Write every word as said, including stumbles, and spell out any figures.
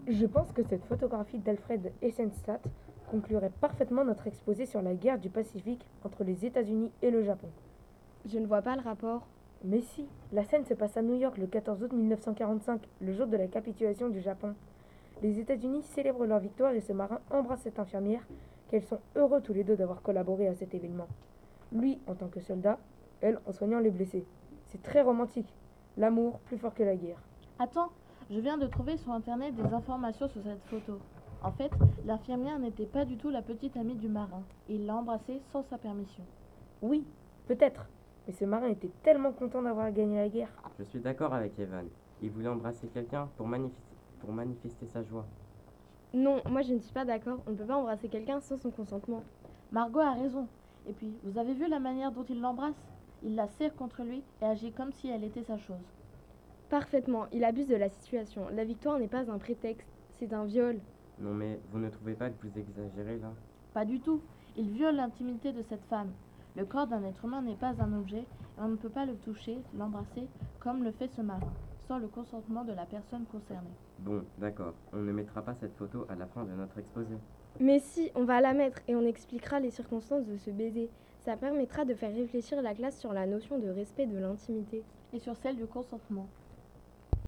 Je pense que cette photographie d'Alfred Eisenstadt conclurait parfaitement notre exposé sur la guerre du Pacifique entre les États-Unis et le Japon. Je ne vois pas le rapport. Mais si, la scène se passe à New York le quatorze août mille neuf cent quarante-cinq, le jour de la capitulation du Japon. Les États-Unis célèbrent leur victoire et ce marin embrasse cette infirmière, qu'elles sont heureux tous les deux d'avoir collaboré à cet événement. Lui en tant que soldat, elle en soignant les blessés. C'est très romantique. L'amour plus fort que la guerre. Attends, je viens de trouver sur internet des informations sur cette photo. En fait, l'infirmière n'était pas du tout la petite amie du marin. Il l'a embrassée sans sa permission. Oui, peut-être. Mais ce marin était tellement content d'avoir gagné la guerre. Je suis d'accord avec Evan. Il voulait embrasser quelqu'un pour manifester, pour manifester sa joie. Non, moi je ne suis pas d'accord. On ne peut pas embrasser quelqu'un sans son consentement. Margot a raison. Et puis, vous avez vu la manière dont il l'embrasse? Il la serre contre lui et agit comme si elle était sa chose. Parfaitement, il abuse de la situation. La victoire n'est pas un prétexte, c'est un viol. Non mais vous ne trouvez pas que vous exagérez là? Pas du tout. Il viole l'intimité de cette femme. Le corps d'un être humain n'est pas un objet et on ne peut pas le toucher, l'embrasser, comme le fait ce marin, sans le consentement de la personne concernée. Bon, d'accord. On ne mettra pas cette photo à la fin de notre exposé. Mais si, on va la mettre et on expliquera les circonstances de ce baiser. Ça permettra de faire réfléchir la classe sur la notion de respect de l'intimité. Et sur celle du consentement.